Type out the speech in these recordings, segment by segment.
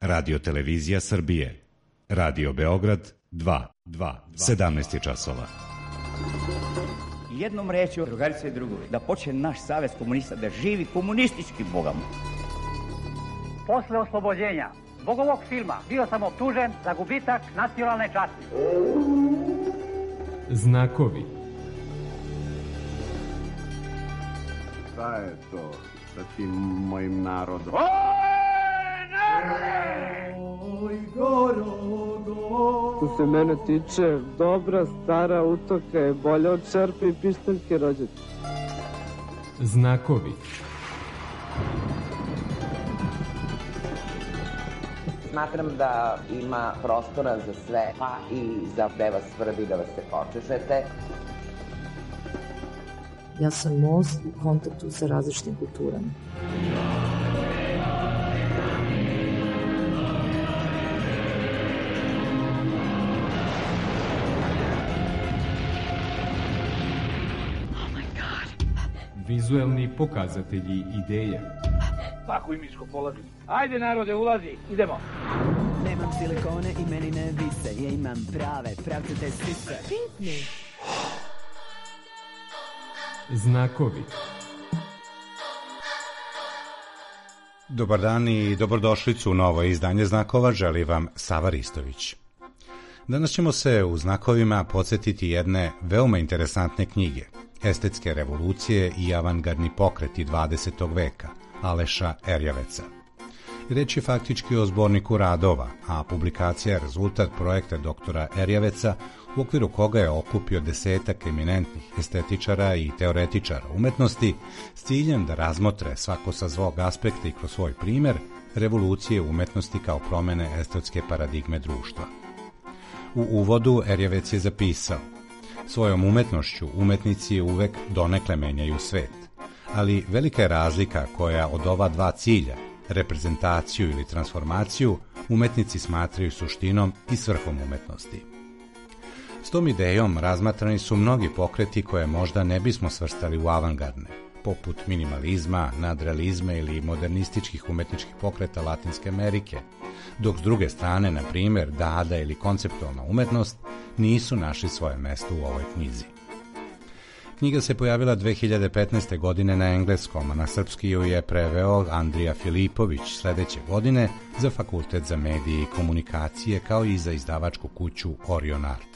Radio Televizija Srbije. Radio Beograd 2. 17 časova. Jednom rečju, drugarice i drugovi, da počne naš savez komunista da živi komunistički bogom. Posle oslobođenja zbog ovog filma bio sam optužen za gubitak nacionalne časti. Znakovi. Šta je to sa tim mojim narodom? Što se mene tiče, dobra stara utoka je bolja od šerpe i pištaljke rođaka. Znakovi. Smatram da ima prostora za sve, pa i za gde vas svrbi da vas se počešete. Ja sam most u kontaktu sa različitim kulturama. Vizuelni pokazatelji ideje. Tako i miško polazi. Ajde narode, ulazi, idemo. Nemam silikone i meni ne vise, ja imam prave, pravcate sise. Pitni. Znakovi. Dobar dan i dobrodošlicu u novo izdanje Znakova, želi vam Sava Ristović. Danas ćemo se u Znakovima podsjetiti jedne veoma interesantne knjige, Estetske revolucije i avangardni pokreti 20. veka, Aleša Erjaveca. Reč je faktički o zborniku radova, a publikacija je rezultat projekta doktora Erjaveca, u okviru koga je okupio desetak eminentnih estetičara i teoretičara umetnosti s ciljem da razmotre svako sa svog aspekta i kroz svoj primer revolucije umetnosti kao promene estetske paradigme društva. U uvodu Erjavec je zapisao: svojom umetnošću umetnici uvek donekle menjaju svet, ali velika je razlika koja od ova dva cilja, reprezentaciju ili transformaciju, umetnici smatraju suštinom i svrhom umetnosti. S tom idejom razmatrani su mnogi pokreti koje možda ne bismo svrstali u avangardne, poput minimalizma, nadrealizma ili modernističkih umetničkih pokreta Latinske Amerike, dok s druge strane, na primjer, dada ili konceptualna umetnost nisu našli svoje mesto u ovoj knjizi. Knjiga se pojavila 2015. godine na engleskom, a na srpski ju je preveo Andrija Filipović sledeće godine za Fakultet za medije i komunikacije, kao i za izdavačku kuću Orion Art.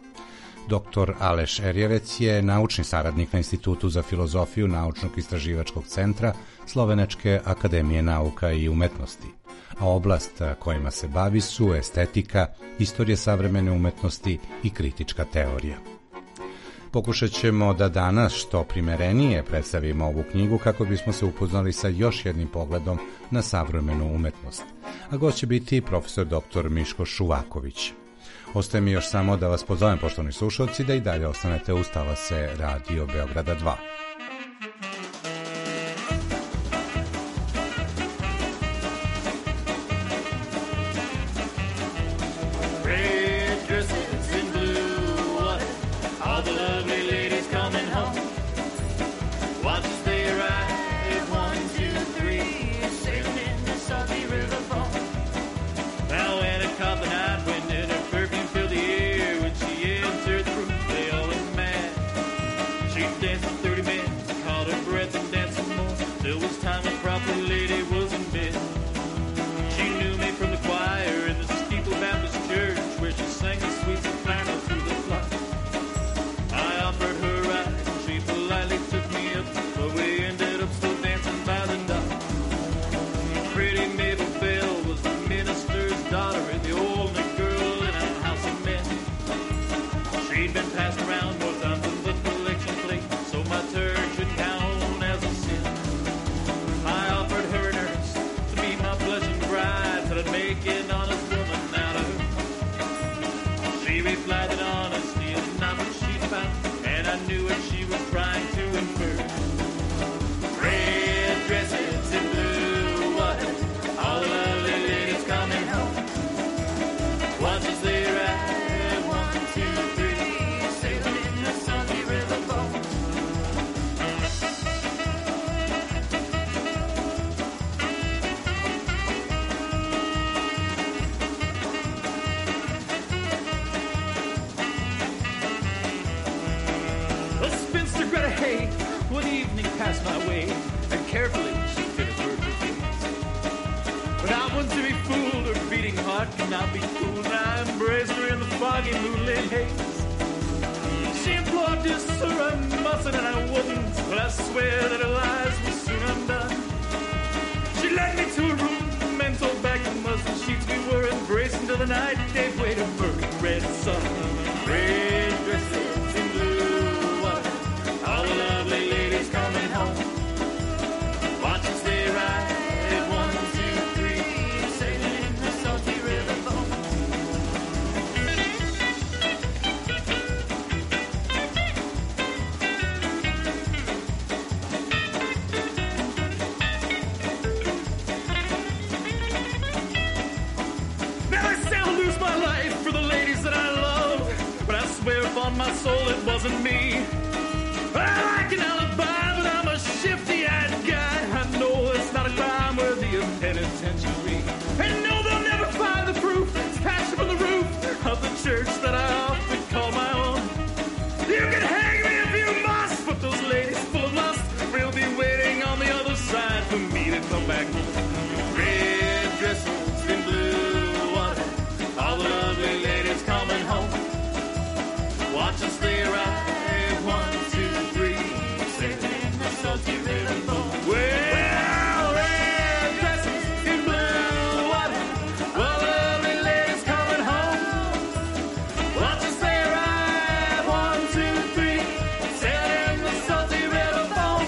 Dr. Aleš Erjavec je naučni saradnik na Institutu za filozofiju Naučnog istraživačkog centra Slovenačke akademije nauka i umetnosti, a oblast kojima se bavi su estetika, istorija savremene umetnosti i kritička teorija. Pokušat ćemo da danas što primerenije predstavimo ovu knjigu kako bismo se upoznali sa još jednim pogledom na savremenu umetnost, a gost će biti profesor dr. Miško Šuvaković. Ostaje mi još samo da vas pozovem, poštovani slušalci, da i dalje ostanete uz talase Radio Beograda 2. Dancing 30 minutes. day. One evening passed my way, and carefully she fitted her gaze. But I want to be fooled, her beating heart cannot be cooled. And I embraced her in the foggy moonlit haze. She implored to sir, I mustn't and I wouldn't, but I swear that her lies will soon undone. She led me to a room and told back the muslin sheets. We were embraced until the night gave way to murky red sun. Red dresses in blue water, all the lovely ladies coming home. Watch as they ride, 1, 2, 3, sailing in the salty river foam. On my soul, it wasn't me. I like an alibi, but I'm a shifty-eyed guy. I know it's not a crime worthy of penitentiary. And no, they'll never find the proof. It's passion from the roof of the church that I often call my own. You can hang me if you must, but those ladies full of lust will be waiting on the other side for me to come back home. Red dresses in blue water, all the lovely ladies coming home. Watch us they arrive, 1, 2, 3, sailing in the salty river foam. Well, red dresses in blue water, well, lovely ladies coming home. Watch us they arrive, 1, 2, 3, sailing in the salty river foam.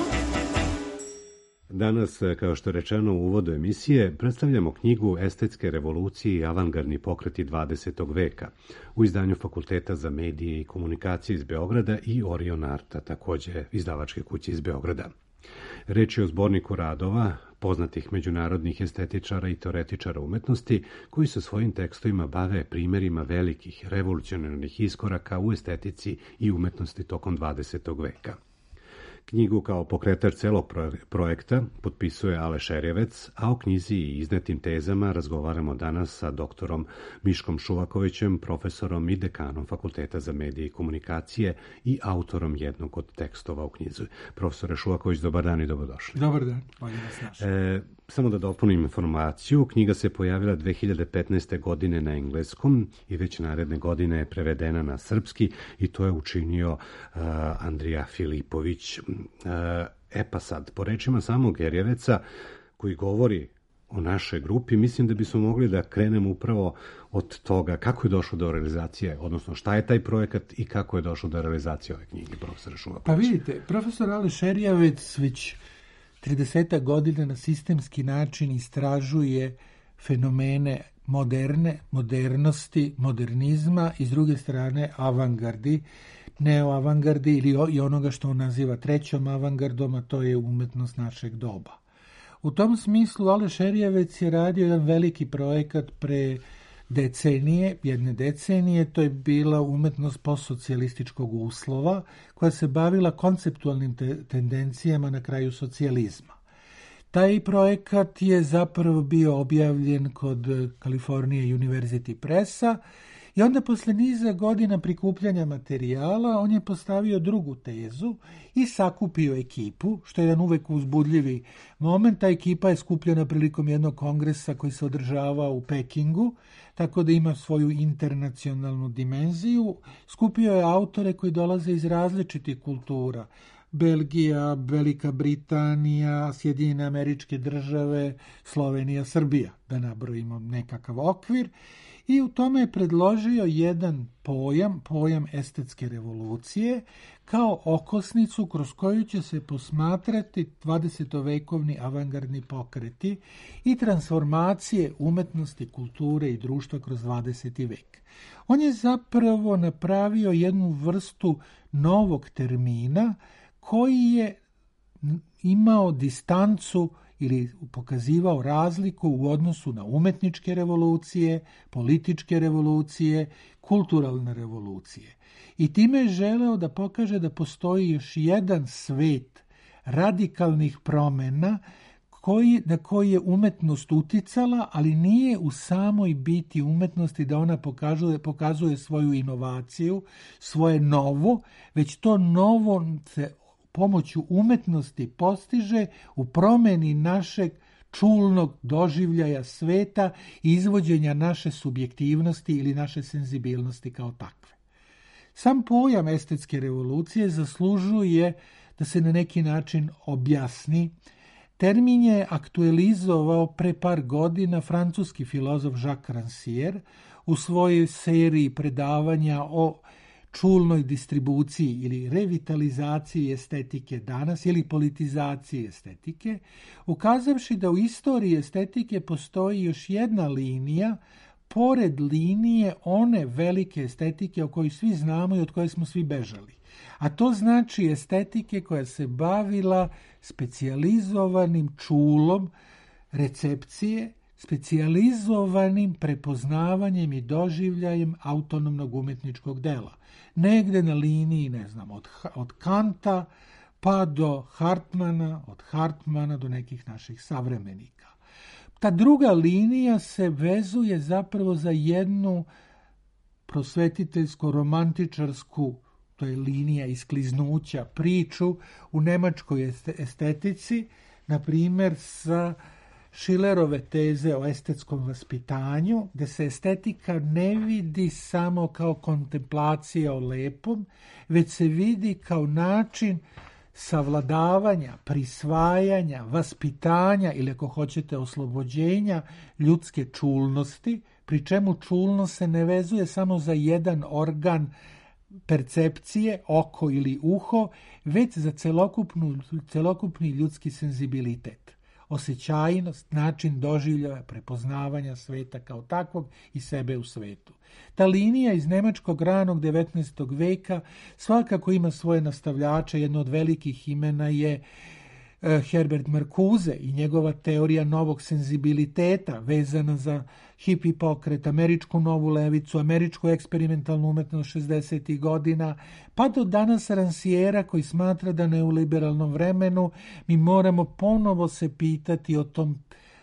Danas, kao što je rečeno u uvodu emisije, predstavljamo knjigu Estetske revolucije i avangardni pokreti 20. veka u izdanju Fakulteta za medije i komunikacije iz Beograda i Orion Arta, takođe izdavačke kuće iz Beograda. Reč je o zborniku radova poznatih međunarodnih estetičara i teoretičara umetnosti koji se svojim tekstovima bave primerima velikih revolucionarnih iskoraka u estetici i umetnosti tokom 20. veka. Knjigu kao pokretač celog projekta potpisuje Aleš Erjevec, a o knjizi i iznetim tezama razgovaramo danas sa doktorom Miškom Šuvakovićem, profesorom i dekanom Fakulteta za medije i komunikacije i autorom jednog od tekstova u knjizi. Profesore Šuvaković, dobar dan i dobrodošli. Dobar dan, bolje vas našli. Samo da dopunim informaciju, knjiga se pojavila 2015. godine na engleskom i već naredne godine je prevedena na srpski i to je učinio Andrija Filipović. Pa sad, po rečima samog Erjeveca koji govori o našoj grupi, mislim da bismo mogli da krenemo upravo od toga kako je došlo do realizacije, odnosno šta je taj projekat i kako je došlo do realizacije ove knjige, profesora Šuvakovića. Pa vidite, profesor Aleš Erjevec već 30 godina na sistemski način istražuje fenomene modernosti, modernizma i s druge strane avangardi, neoavangardi ili i onoga što on naziva trećom avangardom, a to je umetnost našeg doba. U tom smislu Aleš Erjevec je radio jedan veliki projekat pre jedne decenije, to je bila umetnost postsocijalističkog uslova koja se bavila konceptualnim tendencijama na kraju socijalizma. Taj projekat je zapravo bio objavljen kod California University Pressa i onda posle niza godina prikupljanja materijala on je postavio drugu tezu i sakupio ekipu, što je jedan uvek uzbudljivi moment. Ta ekipa je skupljena prilikom jednog kongresa koji se održava u Pekingu, tako da ima svoju internacionalnu dimenziju. Skupio je autore koji dolaze iz različitih kultura. Belgija, Velika Britanija, Sjedinjene Američke Države, Slovenija, Srbija, da nabrojimo nekakav okvir. I u tome je predložio jedan pojam estetske revolucije, kao okosnicu kroz koju će se posmatrati 20-vekovni avangardni pokreti i transformacije umetnosti, kulture i društva kroz 20. vek. On je zapravo napravio jednu vrstu novog termina koji je imao distancu ili pokazivao razliku u odnosu na umetničke revolucije, političke revolucije, kulturalne revolucije. I time je želeo da pokaže da postoji još jedan svet radikalnih promena na koji je umetnost uticala, ali nije u samoj biti umetnosti da ona pokazuje svoju inovaciju, svoje novo, već to novo se pomoću umetnosti postiže u promeni našeg čulnog doživljaja sveta i izvođenja naše subjektivnosti ili naše senzibilnosti kao takve. Sam pojam estetske revolucije zaslužuje da se na neki način objasni. Termin je aktualizovao pre par godina francuski filozof Jacques Rancière u svojoj seriji predavanja o čulnoj distribuciji ili revitalizaciji estetike danas ili politizaciji estetike, ukazavši da u istoriji estetike postoji još jedna linija pored linije one velike estetike o kojoj svi znamo i od koje smo svi bežali. A to znači estetike koja se bavila specijalizovanim čulom recepcije, specijalizovanim prepoznavanjem i doživljajem autonomnog umetničkog dela. Negde na liniji, ne znam, od Kanta pa do Hartmana, od Hartmana do nekih naših savremenika. Ta druga linija se vezuje zapravo za jednu prosvetiteljsko-romantičarsku, to je linija iskliznuća, priču u nemačkoj estetici, na primjer sa Schillerove teze o estetskom vaspitanju, gde se estetika ne vidi samo kao kontemplacija o lepom, već se vidi kao način savladavanja, prisvajanja, vaspitanja ili ako hoćete oslobođenja ljudske čulnosti, pri čemu čulnost se ne vezuje samo za jedan organ percepcije, oko ili uho, već za celokupni ljudski senzibilitet, osjećajnost, način doživljaja, prepoznavanja sveta kao takvog i sebe u svetu. Ta linija iz nemačkog ranog 19. veka svakako ima svoje nastavljače. Jedno od velikih imena je Herbert Marcuse i njegova teorija novog senzibiliteta vezana za hipi pokret, američku novu levicu, američku eksperimentalnu umetnost 60. godina, pa do danas Ranciera koji smatra da neoliberalnom vremenu mi moramo ponovo se pitati o tom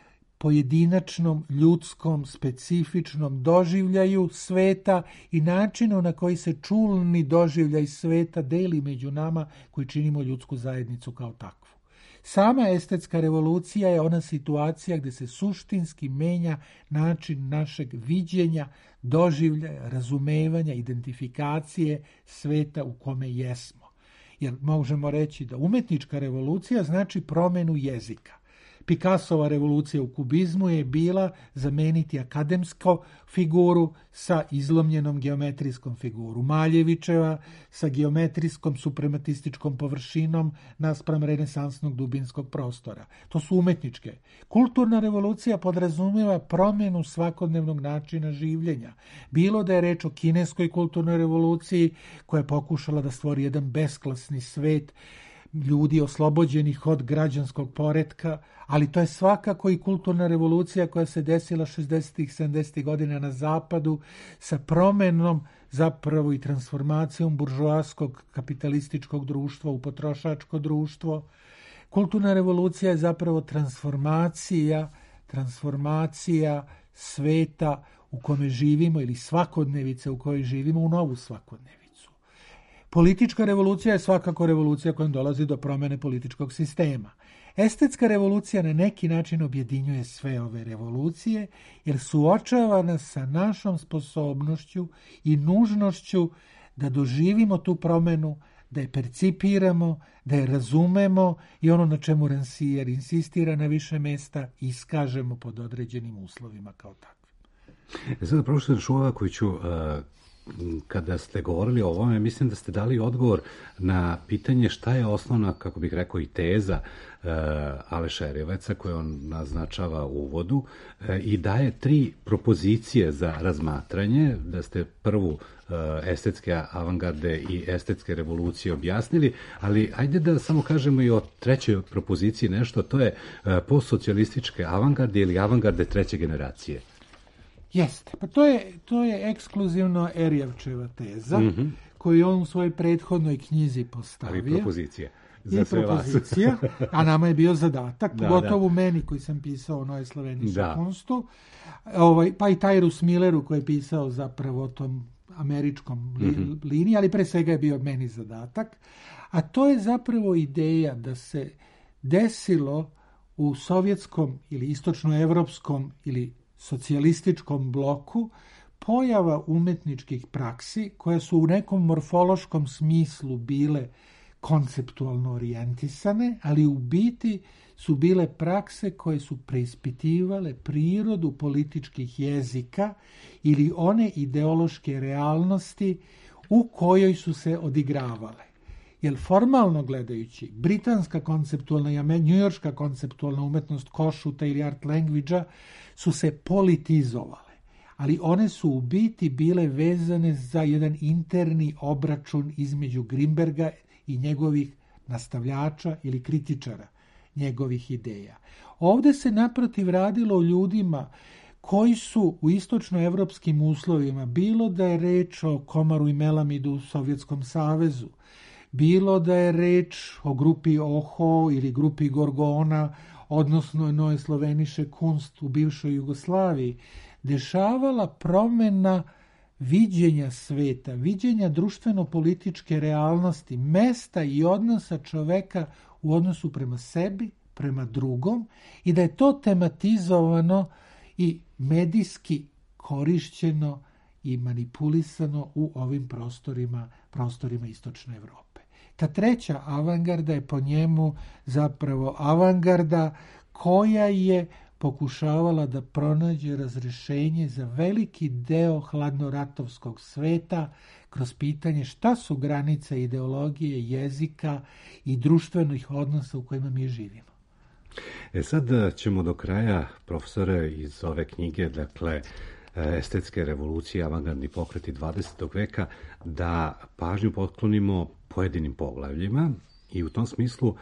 pojedinačnom, ljudskom, specifičnom doživljaju sveta i načinu na koji se čulni doživljaj sveta deli među nama koji činimo ljudsku zajednicu kao takvu. Sama estetska revolucija je ona situacija gdje se suštinski menja način našeg viđenja, doživljaja, razumevanja, identifikacije sveta u kome jesmo. Jer možemo reći da umetnička revolucija znači promjenu jezika. Picassova revolucija u kubizmu je bila zameniti akademsku figuru sa izlomljenom geometrijskom figuru. Maljevićeva sa geometrijskom suprematističkom površinom naspram renesansnog dubinskog prostora. To su umetničke. Kulturna revolucija podrazumijeva promjenu svakodnevnog načina življenja. Bilo da je reč o kineskoj kulturnoj revoluciji koja je pokušala da stvori jedan besklasni svet ljudi oslobođenih od građanskog poretka, ali to je svakako i kulturna revolucija koja se desila 60. 70. godina na zapadu sa promjenom zapravo i transformacijom buržoaskog kapitalističkog društva u potrošačko društvo. Kulturna revolucija je zapravo transformacija sveta u kome živimo ili svakodnevice u kojoj živimo u novu svakodnevicu. Politička revolucija je svakako revolucija kojom dolazi do promjene političkog sistema. Estetska revolucija na neki način objedinjuje sve ove revolucije jer suočava nas sa našom sposobnošću i nužnošću da doživimo tu promjenu, da je percipiramo, da je razumemo i ono na čemu Rancière insistira na više mesta iskažemo pod određenim uslovima kao takvim. Sada, profesor Šuvakoviću, kada ste govorili o ovome, mislim da ste dali odgovor na pitanje šta je osnovna, kako bih rekao, i teza Alešerjeveca koje on naznačava u uvodu i daje 3 propozicije za razmatranje, da ste prvu estetske avangarde i estetske revolucije objasnili, ali ajde da samo kažemo i o trećoj propoziciji nešto, to je postsocijalističke avangarde ili avangarde treće generacije. Jeste, pa to je ekskluzivno Erjavčeva teza, koju on u svojoj prethodnoj knjizi postavio. Ali propozicija. Za sve propozicija, a nama je bio zadatak, pogotovo meni koji sam pisao o Neue Slovenische Kunstu, pa i Tyrus Milleru koji je pisao zapravo o tom američkom liniji, ali pre svega je bio meni zadatak, a to je zapravo ideja da se desilo u sovjetskom ili istočnoevropskom ili socijalističkom bloku pojava umetničkih praksi koja su u nekom morfološkom smislu bile konceptualno orijentisane, ali u biti su bile prakse koje su preispitivale prirodu političkih jezika ili one ideološke realnosti u kojoj su se odigravale. Jer formalno gledajući, britanska konceptualna i njujorška konceptualna umetnost Košuta ili art language-a su se politizovale, ali one su u biti bile vezane za jedan interni obračun između Grimberga i njegovih nastavljača ili kritičara njegovih ideja. Ovde se naprotiv radilo o ljudima koji su u istočnoevropskim uslovima, bilo da je reč o Komaru i Melamidu u Sovjetskom savezu, bilo da je reč o grupi Oho ili grupi Gorgona, odnosno Neue Slovenische Kunst u bivšoj Jugoslaviji, dešavala promena viđenja sveta, viđenja društveno-političke realnosti, mesta i odnosa čoveka u odnosu prema sebi, prema drugom, i da je to tematizovano i medijski korišćeno i manipulisano u ovim prostorima Istočne Evrope. Ta treća avangarda je po njemu zapravo avangarda koja je pokušavala da pronađe razrešenje za veliki deo hladnoratovskog sveta kroz pitanje šta su granice ideologije, jezika i društvenih odnosa u kojima mi živimo. Sad ćemo do kraja, profesore, iz ove knjige, dakle, Estetske revolucije, avangardni pokreti 20. veka, da pažnju potklonimo pojedinim poglavljima i u tom smislu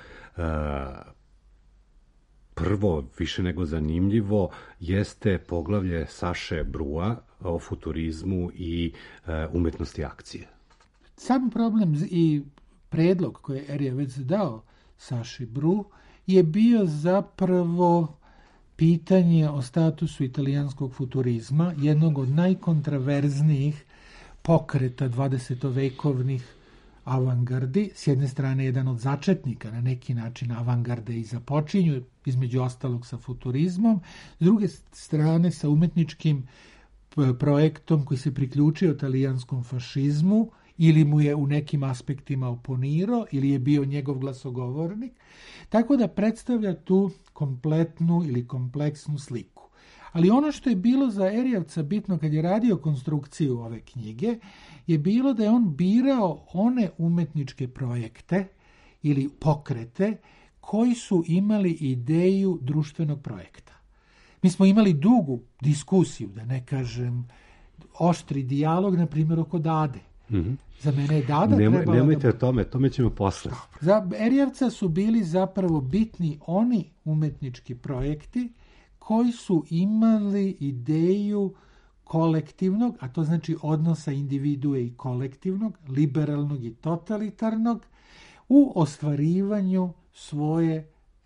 prvo, više nego zanimljivo, jeste poglavlje Saše Brua o futurizmu i umetnosti akcije. Sam problem i predlog koji je Erjevec dao Saši Bru je bio zapravo pitanje o statusu italijanskog futurizma, jednog od najkontraverznijih pokreta 20-vekovnih avangardi. S jedne strane, jedan od začetnika na neki način avangarde i započinju, između ostalog sa futurizmom, s druge strane sa umetničkim projektom koji se priključio italijanskom fašizmu ili mu je u nekim aspektima oponirao ili je bio njegov glasogovornik, tako da predstavlja tu kompletnu ili kompleksnu sliku. Ali ono što je bilo za Erjevca bitno kad je radio konstrukciju ove knjige je bilo da je on birao one umetničke projekte ili pokrete koji su imali ideju društvenog projekta. Mi smo imali dugu diskusiju, da ne kažem oštri dijalog, na primjer oko Dade. Za mene je Dada trebala... Nemojte o tome ćemo posle. Za Erjevca su bili zapravo bitni oni umetnički projekti koji su imali ideju kolektivnog, a to znači odnosa individue i kolektivnog, liberalnog i totalitarnog, u ostvarivanju svoje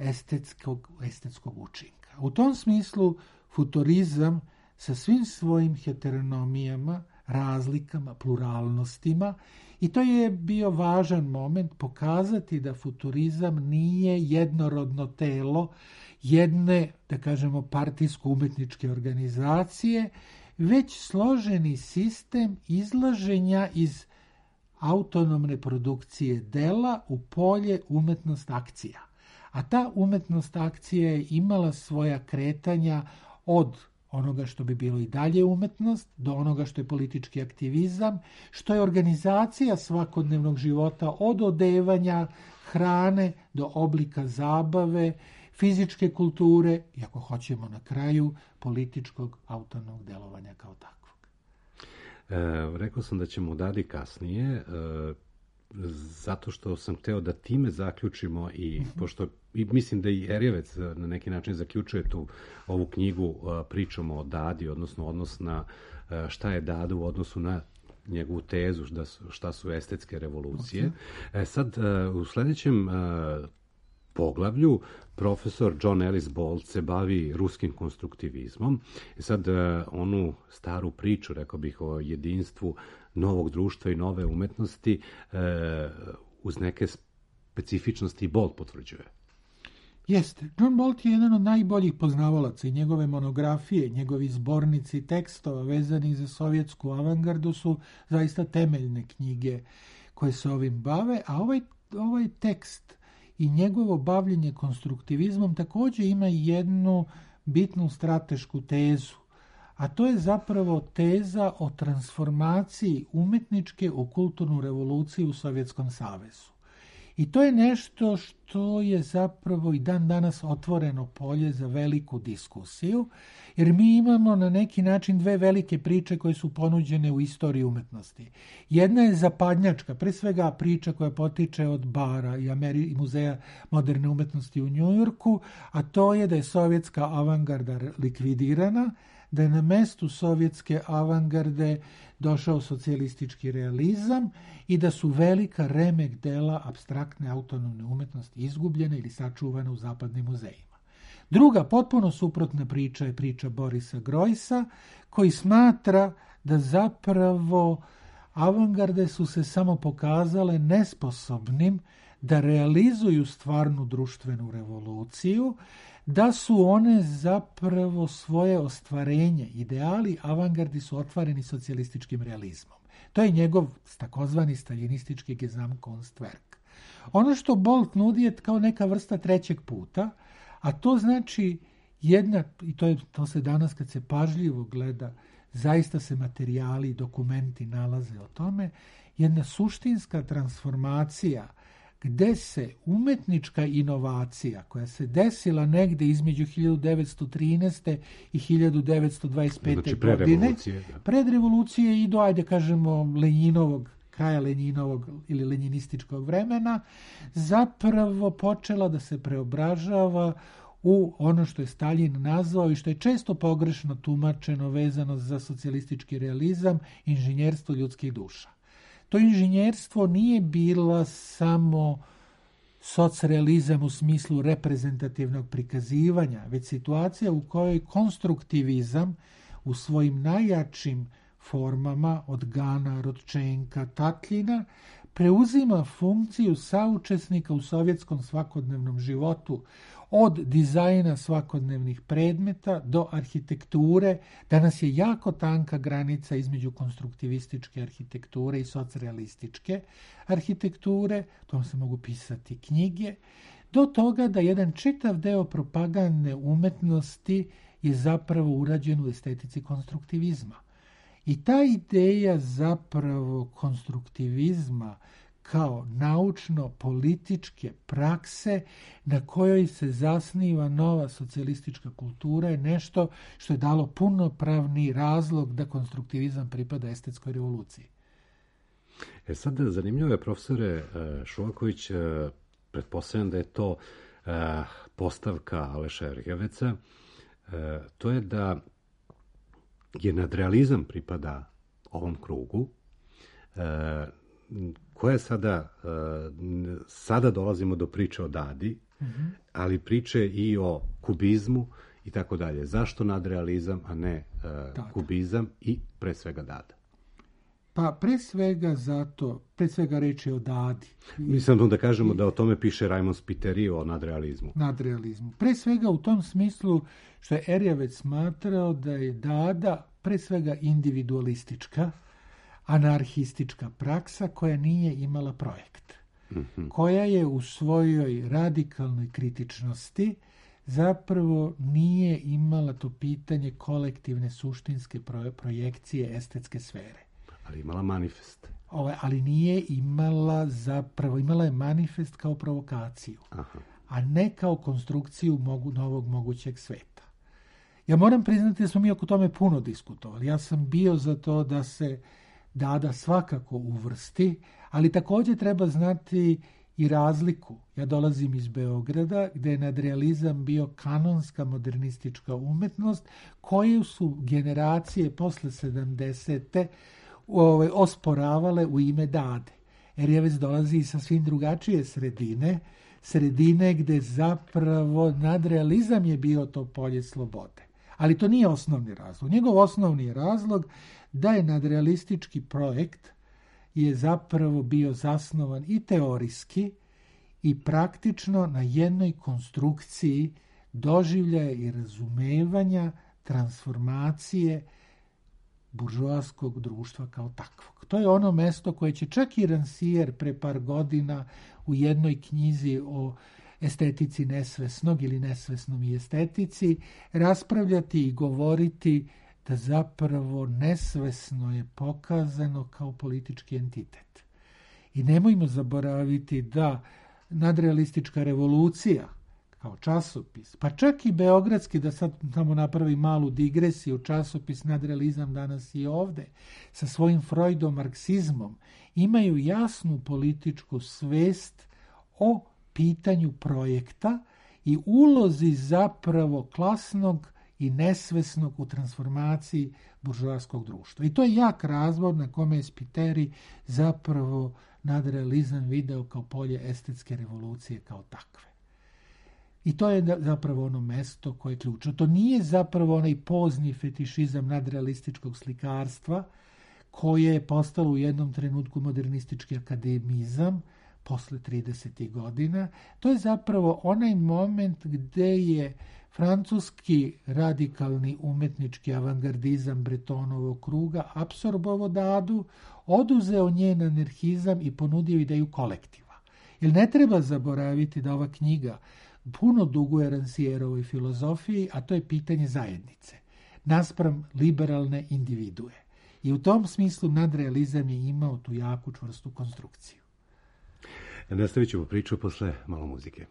estetskog učinka. U tom smislu futurizam sa svim svojim heteronomijama, razlikama, pluralnostima, i to je bio važan moment pokazati da futurizam nije jednorodno telo jedne, da kažemo, partijsko-umetničke organizacije, već složeni sistem izlaženja iz autonomne produkcije dela u polje umetnost akcija. A ta umetnost akcija je imala svoja kretanja od onoga što bi bilo i dalje umetnost, do onoga što je politički aktivizam, što je organizacija svakodnevnog života od odevanja, hrane do oblika zabave, fizičke kulture i, ako hoćemo na kraju, političkog autonomnog delovanja kao takvog. Rekao sam da ćemo Dadi kasnije, zato što sam hteo da time zaključimo i pošto mislim da i Erjevec na neki način zaključuje ovu knjigu pričom o Dadi, odnosno odnos na šta je Dada u odnosu na njegovu tezu šta su estetske revolucije. Sad u sledećem poglavlju profesor John Ellis Bolt se bavi ruskim konstruktivizmom. I sad onu staru priču, rekao bih, o jedinstvu novog društva i nove umetnosti uz neke specifičnosti Bolt potvrđuje. Jeste. John Bolt je jedan od najboljih poznavalaca i njegove monografije, njegovi zbornici tekstova vezani za sovjetsku avangardu su zaista temeljne knjige koje se ovim bave, a ovaj tekst i njegovo bavljenje konstruktivizmom također ima jednu bitnu stratešku tezu, a to je zapravo teza o transformaciji umetničke u kulturnu revoluciju u Sovjetskom savezu. I to je nešto što je zapravo i dan danas otvoreno polje za veliku diskusiju, jer mi imamo na neki način dve velike priče koje su ponuđene u istoriji umetnosti. Jedna je zapadnjačka, pre svega priča koja potiče od Bara i Muzeja moderne umetnosti u Njujorku, a to je da je sovjetska avangarda likvidirana, da je na mestu sovjetske avangarde došao socijalistički realizam i da su velika remek dela apstraktne autonomne umetnosti izgubljene ili sačuvane u zapadnim muzejima. Druga, potpuno suprotna priča je priča Borisa Grojsa, koji smatra da zapravo avangarde su se samo pokazale nesposobnim da realizuju stvarnu društvenu revoluciju, da su one zapravo svoje ostvarenje, ideali avangardi su otvoreni socijalističkim realizmom. To je njegov takozvani staljinistički Gesamtkunstwerk. Ono što Bolt nudi je kao neka vrsta trećeg puta, a to znači jedna, i to se danas kad se pažljivo gleda, zaista se materijali i dokumenti nalaze o tome, jedna suštinska transformacija gde se umetnička inovacija koja se desila negde između 1913. i 1925. Znači, godine, pred revolucije i do, ajde kažemo, kraja Lenjinovog ili lenjinističkog vremena, zapravo počela da se preobražava u ono što je Staljin nazvao i što je često pogrešno tumačeno vezano za socijalistički realizam, inženjerstvo ljudskih duša. To inženjerstvo nije bila samo socrealizam u smislu reprezentativnog prikazivanja, već situacija u kojoj konstruktivizam u svojim najjačim formama od Gana, Rodčenka, Tatljina preuzima funkciju saučesnika u sovjetskom svakodnevnom životu, od dizajna svakodnevnih predmeta do arhitekture. Danas je jako tanka granica između konstruktivističke arhitekture i socrealističke arhitekture, to se mogu pisati knjige, do toga da jedan čitav deo propagandne umetnosti je zapravo urađen u estetici konstruktivizma. I ta ideja zapravo konstruktivizma kao naučno-političke prakse na kojoj se zasniva nova socijalistička kultura je nešto što je dalo punopravni razlog da konstruktivizam pripada estetskoj revoluciji. Sad, zanimljivo je, profesore Šuvaković, pretpostavljam da je to postavka Aleša Ergeveca, to je da je nadrealizam pripada ovom krugu, koje sada dolazimo do priče o Dadi, ali priče i o kubizmu i tako dalje. Zašto nadrealizam, a ne kubizam i pre svega Dada? Pa pre svega reč je o Dadi. Mislim da kažemo da o tome piše Raimond Spiteri o nadrealizmu. Pre svega u tom smislu što je Erjavec smatrao da je Dada pre svega individualistička, anarhistička praksa koja nije imala projekt, koja je u svojoj radikalnoj kritičnosti zapravo nije imala to pitanje kolektivne suštinske projekcije estetske sfere. Ali imala manifest. Ali nije imala imala je manifest kao provokaciju, a ne kao konstrukciju novog mogućeg sveta. Ja moram priznati da smo mi oko tome puno diskutovali. Ja sam bio za to da se Dada svakako uvrsti, ali također treba znati i razliku. Ja dolazim iz Beograda, gdje je nadrealizam bio kanonska modernistička umetnost, koju su generacije posle 70. osporavale u ime Dade. Erjavec dolazi sa svim drugačije sredine, sredine gde zapravo nadrealizam je bio to polje slobode. Ali to nije osnovni razlog. Njegov osnovni razlog da je nadrealistički projekt je zapravo bio zasnovan i teorijski i praktično na jednoj konstrukciji doživljaja i razumevanja transformacije buržoaskog društva kao takvog. To je ono mesto koje će čak i Rancière pre par godina u jednoj knjizi o estetici nesvesnog ili nesvesnom i estetici raspravljati i govoriti da zapravo nesvesno je pokazano kao politički entitet. I nemojmo zaboraviti da nadrealistička revolucija kao časopis, pa čak i beogradski, da sad samo napravi malu digresiju, časopis Nadrealizam danas i ovde, sa svojim Freudom, marksizmom, imaju jasnu političku svest o pitanju projekta i ulozi zapravo klasnog i nesvesnog u transformaciji buržoaskog društva. I to je jak razvod na kome je Spiteri zapravo nadrealizam video kao polje estetske revolucije kao takve. I to je zapravo ono mesto koje je ključno. To nije zapravo onaj pozni fetišizam nadrealističkog slikarstva koje je postalo u jednom trenutku modernistički akademizam posle 30. godina. To je zapravo onaj moment gde je francuski radikalni umetnički avangardizam Bretonovog kruga apsorbovao Dadu, oduzeo njen anarhizam i ponudio ideju kolektiva. Jer ne treba zaboraviti da ova knjiga puno duguje Rancièrovoj filozofiji, a to je pitanje zajednice, naspram liberalne individue. I u tom smislu nadrealizam je imao tu jaku čvrstu konstrukciju. Nastavit ćemo priču posle malo muzike.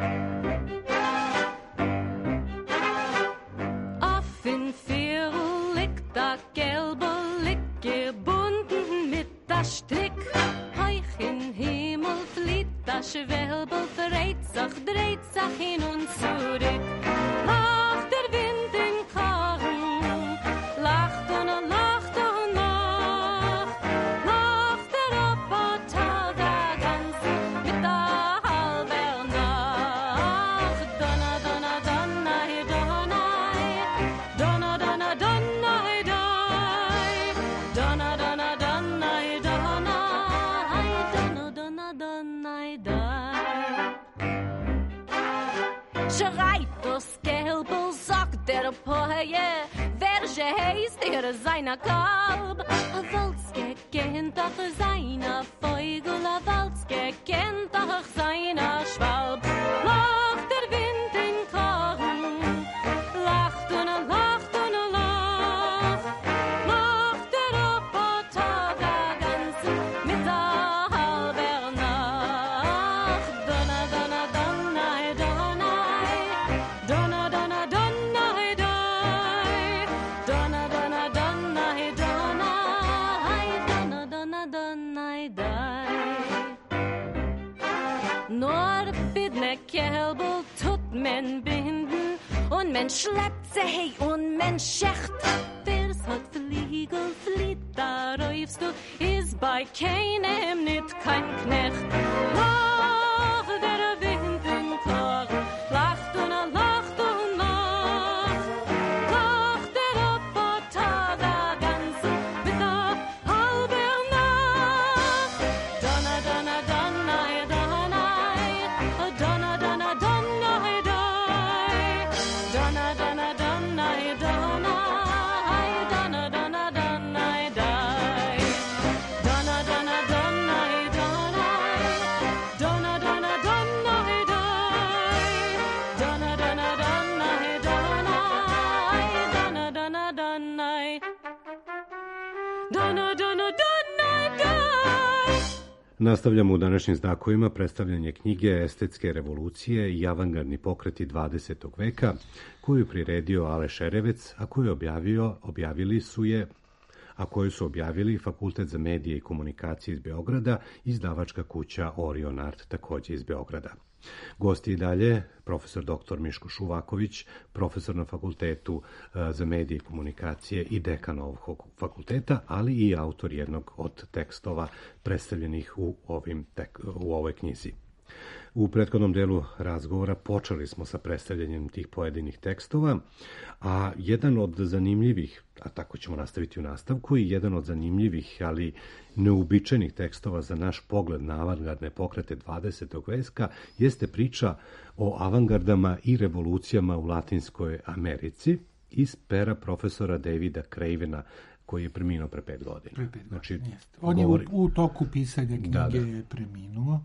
Offen Frühling, da gelbe Licke bunden mit der Strick. Heuch in Himmel flieht der Schwelbel, dreht sich hin und zurück. Lacht der Wind in Korn, lacht und lacht und lacht. Lacht der Roboter der ganze mit der halben Nacht. Donna, donna, donna, donna, donna, donna, donna, donna, donna, donna, schreit das Gelbe, sagt der Poje, welche heißt er seiner Kalb? A Walzke kennt doch seiner Vögel, a Walzke kennt doch seiner Schwalb. Lacht der Wind in Korn, lacht und lacht und lacht. Lacht der Roboter der ganze mit der halben Nacht. Donna, donna, donna, donna. Donna, donna, donna, donna, donna, donna, donna, donna, donna, nur bidne Kälbel tut men binden und men schleppt sie hey und men schecht. Wer's hat Fliegel flieht, da räufst du, ist bei keinem nit kein Knecht. Lach der Wind in Korn, lacht und lacht und lacht. Lacht der Roboter der ganze mit der halben Nacht. Donna, donna, donna, donna, donna, donna, donna, donna, donna, donna, donna, donna, donna, donna, donna, donna, donna, donna, donna, donna, Nastavljamo u današnjim znakovima predstavljanje knjige Estetske revolucije i avangardni pokreti 20. veka, koju je priredio Aleš Erevec, a koju su objavili Fakultet za medije i komunikacije iz Beograda i izdavačka kuća Orion Art, takođe iz Beograda. Gosti i dalje profesor dr. Miško Šuvaković, profesor na Fakultetu za medije i komunikacije i dekan ovog fakulteta, ali i autor jednog od tekstova predstavljenih u ovoj knjizi. U prethodnom delu razgovora počeli smo sa predstavljanjem tih pojedinih tekstova, a jedan od zanimljivih, a tako ćemo nastaviti u nastavku, i jedan od zanimljivih, ali neuobičajenih tekstova za naš pogled na avangardne pokrete 20. veka jeste priča o avangardama i revolucijama u Latinskoj Americi iz pera profesora Davida Cravena, koji je preminuo pre 5 godina. Znači, on je u toku pisanja knjige preminuo.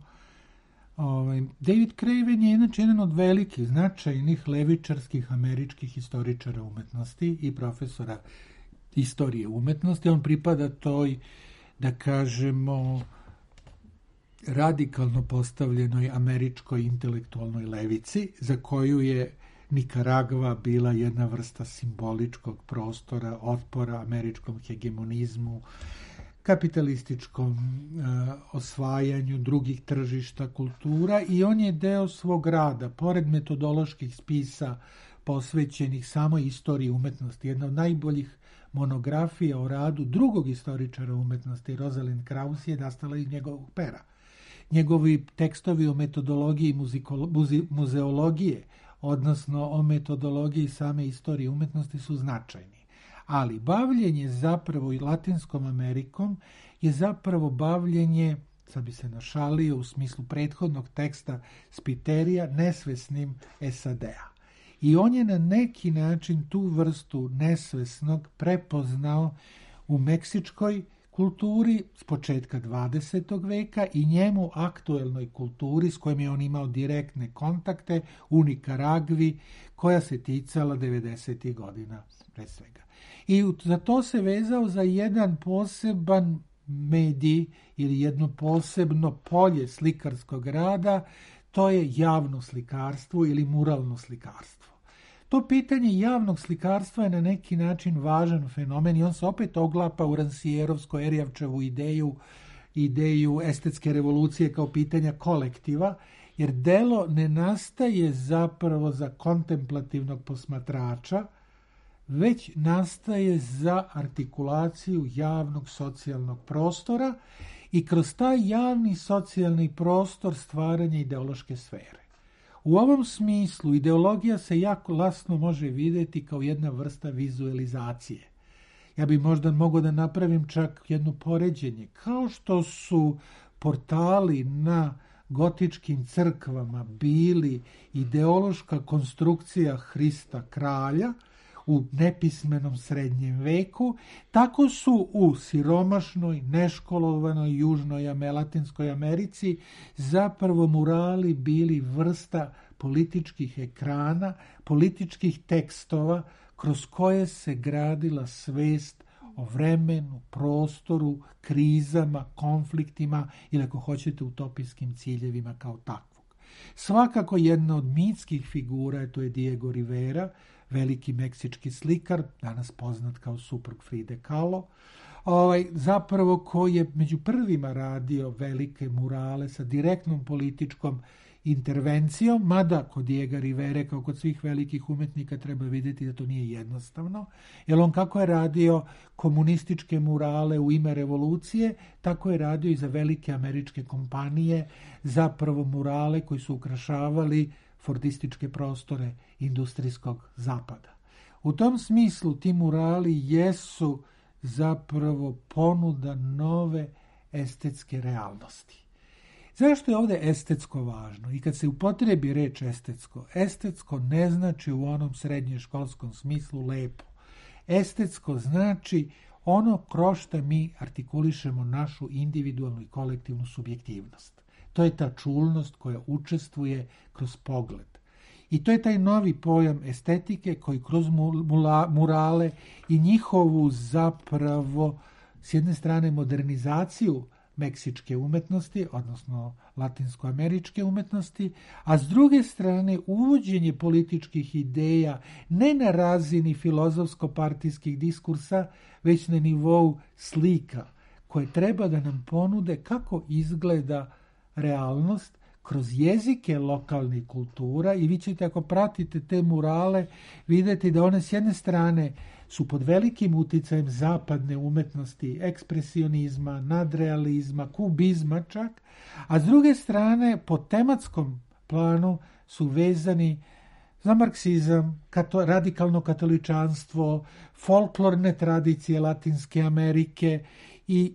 David Craven je inače jedan od velikih, značajnih levičarskih američkih historičara umetnosti i profesora istorije umetnosti. On pripada toj, da kažemo, radikalno postavljenoj američkoj intelektualnoj levici, za koju je Nikaragva bila jedna vrsta simboličkog prostora, otpora američkom hegemonizmu, kapitalističkom osvajanju drugih tržišta, kultura, i on je deo svog rada, pored metodoloških spisa posvećenih samoj istoriji umetnosti. Jedna od najboljih monografija o radu drugog istoričara umetnosti, Rosalind Krauss, je nastala iz njegovog pera. Njegovi tekstovi o metodologiji muzeologije, odnosno o metodologiji same istorije umetnosti, su značajni. Ali bavljenje zapravo i Latinskom Amerikom je zapravo bavljenje, sad bi se našalio u smislu prethodnog teksta Spiterija, nesvesnim SAD-a. I on je na neki način tu vrstu nesvesnog prepoznao u meksičkoj kulturi s početka 20. veka i njemu aktuelnoj kulturi s kojom je on imao direktne kontakte u Nikaragvi, koja se ticala 90. godina pre svega. I za to se vezao za jedan poseban medij ili jedno posebno polje slikarskog rada, to je javno slikarstvo ili muralno slikarstvo. To pitanje javnog slikarstva je na neki način važan fenomen i on se opet oglapa u Rancijerovsko-Erjavčevu ideju estetske revolucije kao pitanja kolektiva, jer delo ne nastaje zapravo za kontemplativnog posmatrača, već nastaje za artikulaciju javnog socijalnog prostora i kroz taj javni socijalni prostor stvaranje ideološke sfere. U ovom smislu ideologija se jako lasno može vidjeti kao jedna vrsta vizualizacije. Ja bi možda mogao da napravim čak jedno poređenje. Kao što su portali na gotičkim crkvama bili ideološka konstrukcija Hrista kralja u nepismenom srednjem veku, tako su u siromašnoj, neškolovanoj južnoj Latinskoj Americi zapravo murali bili vrsta političkih ekrana, političkih tekstova kroz koje se gradila svest o vremenu, prostoru, krizama, konfliktima ili ako hoćete utopijskim ciljevima kao takvog. Svakako jedna od mitskih figura, to je Diego Rivera, veliki meksički slikar, danas poznat kao suprug Fride Kahlo, zapravo koji je među prvima radio velike murale sa direktnom političkom intervencijom, mada kod Diega Rivere, kao kod svih velikih umetnika, treba vidjeti da to nije jednostavno, jer on kako je radio komunističke murale u ime revolucije, tako je radio i za velike američke kompanije, zapravo murale koji su ukrašavali fordističke prostore industrijskog zapada. U tom smislu ti murali jesu zapravo ponuda nove estetske realnosti. Zašto je ovdje estetsko važno? I kad se upotrebi reč estetsko, estetsko ne znači u onom srednješkolskom smislu lepo. Estetsko znači ono kroz što mi artikulišemo našu individualnu i kolektivnu subjektivnost. To je ta čulnost koja učestvuje kroz pogled. I to je taj novi pojam estetike koji kroz murale i njihovu zapravo s jedne strane modernizaciju meksičke umetnosti, odnosno latinskoameričke umetnosti, a s druge strane uvođenje političkih ideja ne na razini filozofsko-partijskih diskursa, već na nivou slika koje treba da nam ponude kako izgleda realnost kroz jezike lokalnih kultura i vi ćete ako pratite te murale vidjeti da one s jedne strane su pod velikim uticajem zapadne umetnosti, ekspresionizma, nadrealizma, kubizma čak, a s druge strane po tematskom planu su vezani za marksizam, radikalno katoličanstvo, folklorne tradicije Latinske Amerike i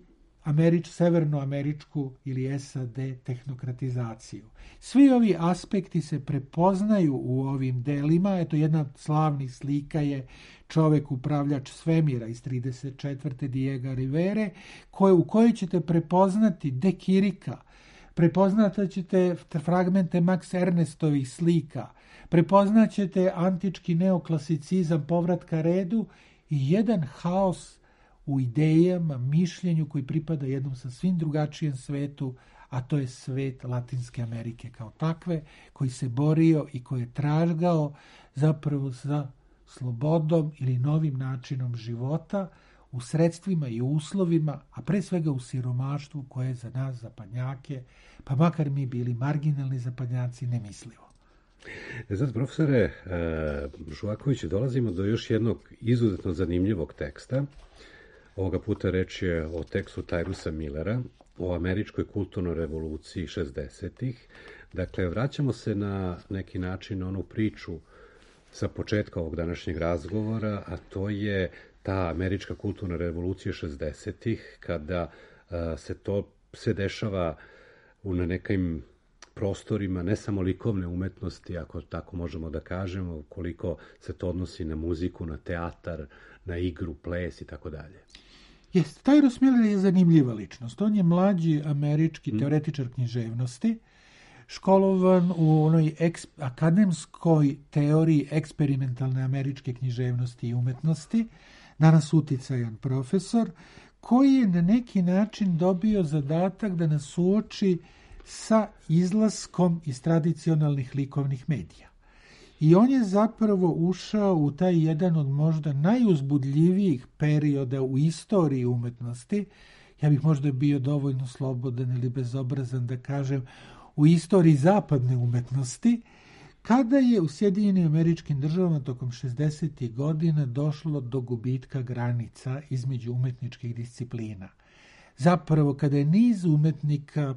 severnoameričku ili SAD tehnokratizaciju. Svi ovi aspekti se prepoznaju u ovim delima. Eto, jedna od slavnih slika je Čovek upravljač svemira iz 34. Diego Rivere, u kojoj ćete prepoznati De Kirika, prepoznat ćete fragmente Max Ernestovih slika, prepoznat ćete antički neoklasicizam povratka redu i jedan haos u idejama, mišljenju koji pripada jednom sasvim drugačijem svetu, a to je svet Latinske Amerike kao takve, koji se borio i koji je tražgao zapravo za slobodom ili novim načinom života u sredstvima i uslovima, a pre svega u siromaštvu koje je za nas zapadnjake, pa makar mi bili marginalni zapadnjaci, nemislivo. Sad, profesore Žvakoviću, dolazimo do još jednog izuzetno zanimljivog teksta. Ovoga puta reč je o tekstu Tyrusa Millera, o američkoj kulturnoj revoluciji 60-ih. Dakle, vraćamo se na neki način onu priču sa početka ovog današnjeg razgovora, a to je ta američka kulturna revolucija 60-ih, kada se to sve dešava na nekim prostorima ne samo likovne umetnosti, ako tako možemo da kažemo, koliko se to odnosi na muziku, na teatar, na igru, ples i tako dalje. Jeste, Tyrus Miller je zanimljiva ličnost. On je mlađi američki teoretičar književnosti, školovan u onoj akademskoj teoriji eksperimentalne američke književnosti i umetnosti, danas uticajan profesor, koji je na neki način dobio zadatak da nas suoči sa izlaskom iz tradicionalnih likovnih medija. I on je zapravo ušao u taj jedan od možda najuzbudljivijih perioda u istoriji umetnosti. Ja bih možda bio dovoljno slobodan ili bezobrazan da kažem u istoriji zapadne umetnosti, kada je u Sjedinjenim Američkim Državama tokom 60. godina došlo do gubitka granica između umetničkih disciplina. Zapravo, kada je niz umetnika,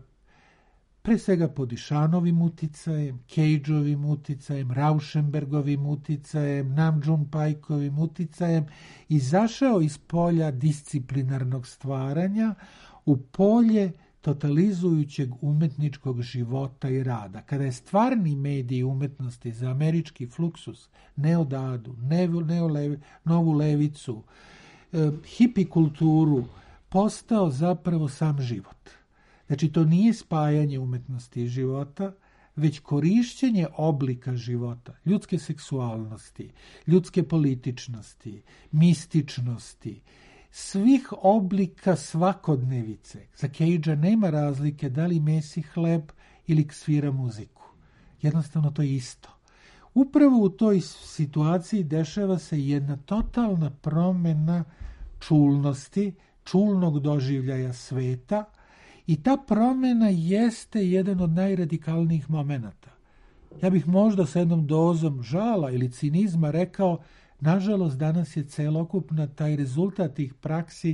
pre svega pod Duchanovim uticajem, Cageovim uticajem, Rauschenbergovim uticajem, Nam June Paikovim uticajem, izašao iz polja disciplinarnog stvaranja u polje totalizujućeg umetničkog života i rada. Kada je stvarni medij umetnosti za američki fluksus, neodadu, novu levicu, hipi kulturu, postao zapravo sam život. Znači, to nije spajanje umetnosti i života, već korišćenje oblika života, ljudske seksualnosti, ljudske političnosti, mističnosti, svih oblika svakodnevice. Za Cagea nema razlike da li mesi hleb ili svira muziku. Jednostavno to je isto. Upravo u toj situaciji dešava se jedna totalna promjena čulnosti, čulnog doživljaja sveta, i ta promjena jeste jedan od najradikalnijih momenata. Ja bih možda sa jednom dozom žala ili cinizma rekao, nažalost, danas je celokupna taj rezultat tih praksi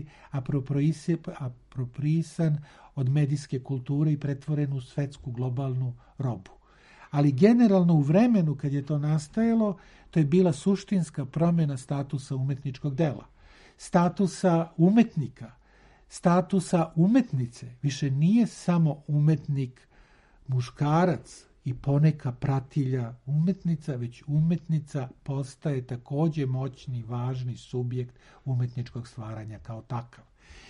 apropriisan od medijske kulture i pretvoren u svetsku globalnu robu. Ali generalno u vremenu kad je to nastajalo, to je bila suštinska promjena statusa umetničkog dela. Statusa umetnika, statusa umetnice. Više nije samo umetnik muškarac i poneka pratilja umetnica, već umetnica postaje također moćni, važni subjekt umetničkog stvaranja kao takav.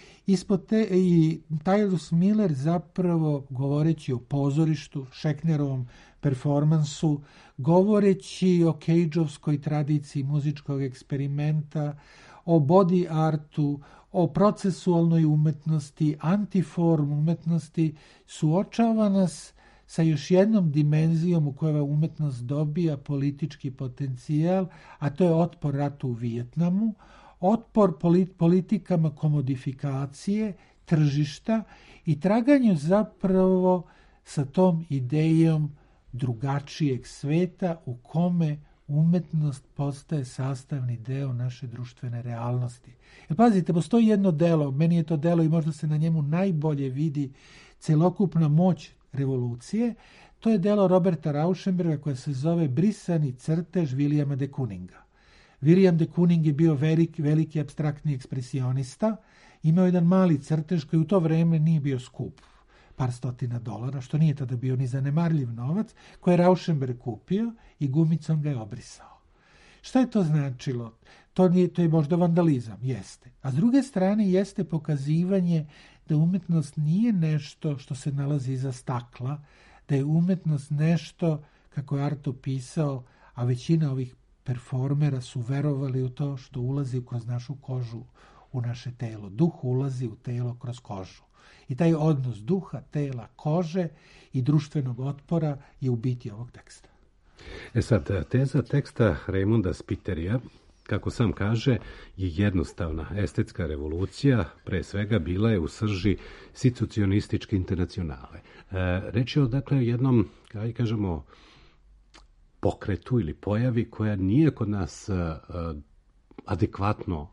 I Tyrus Miller zapravo, govoreći o pozorištu, Schechnerovom performansu, govoreći o Cageovskoj tradiciji muzičkog eksperimenta, o body artu, o procesualnoj umetnosti, antiform umetnosti, suočava nas sa još jednom dimenzijom u kojoj umetnost dobija politički potencijal, a to je otpor ratu u Vijetnamu, otpor politikama komodifikacije, tržišta i traganju zapravo sa tom idejom drugačijeg sveta u kome umetnost postaje sastavni deo naše društvene realnosti. Jer pazite, postoji jedno delo, meni je to delo i možda se na njemu najbolje vidi celokupna moć revolucije, to je delo Roberta Rauschenberga koje se zove Brisani crtež Williama de Kooninga. William de Kooning je bio veliki apstraktni ekspresionista, imao jedan mali crtež koji u to vreme nije bio skup, par stotina dolara, što nije tada bio ni zanemarljiv novac, koji je Rauschenberg kupio i gumicom ga je obrisao. Šta je to značilo? To je možda vandalizam, jeste. A s druge strane jeste pokazivanje da umetnost nije nešto što se nalazi iza stakla, da je umetnost nešto, kako je Arto pisao, a većina ovih performera su verovali u to što ulazi kroz našu kožu u naše telo. Duh ulazi u telo kroz kožu. I taj odnos duha, tela, kože i društvenog otpora je u biti ovog teksta. Sad, teza teksta Raymonda Spitterija, kako sam kaže, je jednostavna. Estetska revolucija, pre svega, bila je u srži situacionističke internacionale. Reč je o, dakle, jednom, kaj kažemo, pokretu ili pojavi koja nije kod nas adekvatno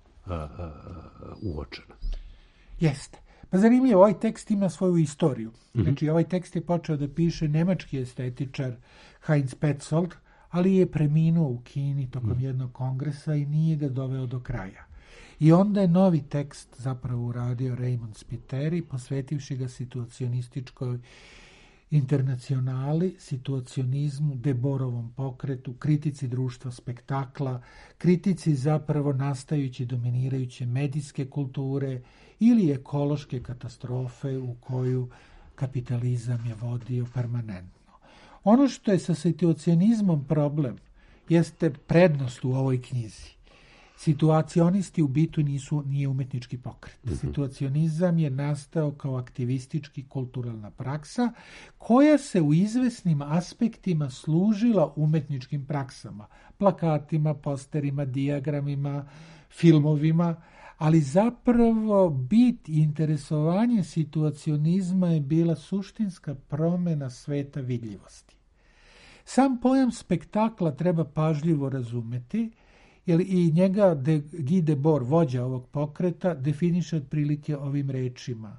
uočena. Jeste. Pa zanimljivo, ovaj tekst ima svoju istoriju. Znači, ovaj tekst je počeo da piše nemački estetičar Heinz Petzold, ali je preminuo u Kini tokom jednog kongresa i nije ga doveo do kraja. I onda je novi tekst zapravo uradio Raymond Spiteri, posvetivši ga situacionističkoj internacionali, situacionizmu, Deborovom pokretu, kritici društva spektakla, kritici zapravo nastajući dominirajuće medijske kulture ili ekološke katastrofe u koju kapitalizam je vodio permanentno. Ono što je sa situacionizmom problem jeste prednost u ovoj knjizi. Situacionisti u bitu nije umetnički pokret. Situacionizam je nastao kao aktivistički kulturalna praksa koja se u izvesnim aspektima služila umetničkim praksama, plakatima, posterima, dijagramima, filmovima, ali zapravo bit i interesovanje situacionizma je bila suštinska promjena sveta vidljivosti. Sam pojam spektakla treba pažljivo razumeti, jer i njega Guy Debord, vođa ovog pokreta, definiše otprilike ovim rečima.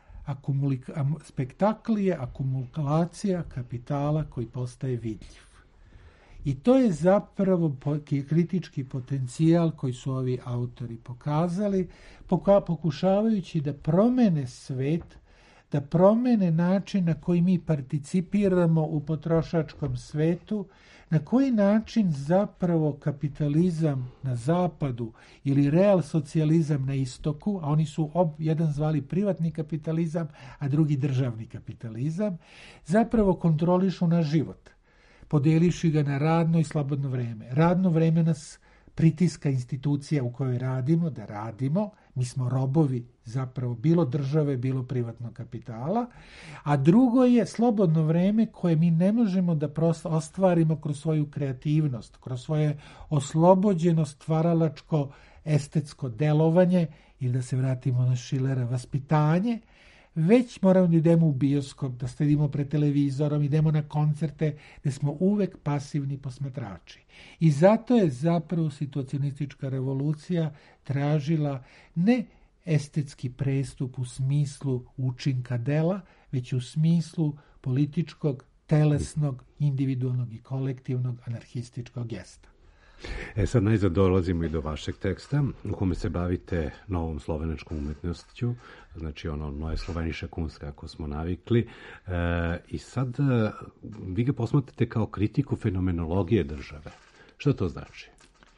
Spektakl je akumulacija kapitala koji postaje vidljiv. I to je zapravo kritički potencijal koji su ovi autori pokazali, pokušavajući da promene svet, da promene način na koji mi participiramo u potrošačkom svetu, na koji način zapravo kapitalizam na zapadu ili real socijalizam na istoku, a oni su jedan zvali privatni kapitalizam, a drugi državni kapitalizam, zapravo kontrolišu naš život, podeliši ga na radno i slobodno vreme. Radno vreme nas pritiska institucija u kojoj radimo, da radimo, mi smo robovi zapravo bilo države, bilo privatnog kapitala, a drugo je slobodno vreme koje mi ne možemo da prosto ostvarimo kroz svoju kreativnost, kroz svoje oslobođeno stvaralačko estetsko delovanje ili da se vratimo na Schillera vaspitanje, već moramo da idemo u bioskop, da sedimo pred televizorom, idemo na koncerte, gde smo uvek pasivni posmatrači. I zato je zapravo situacionistička revolucija tražila ne estetski prestup u smislu učinka dela, već u smislu političkog, telesnog, individualnog i kolektivnog anarhističkog gesta. Sad najzad dolazimo i do vašeg teksta u kome se bavite novom slovenačkom umetnošću, znači ono Neue Slovenische Kunst kako smo navikli. I sad vi ga posmatrate kao kritiku fenomenologije države. Što to znači?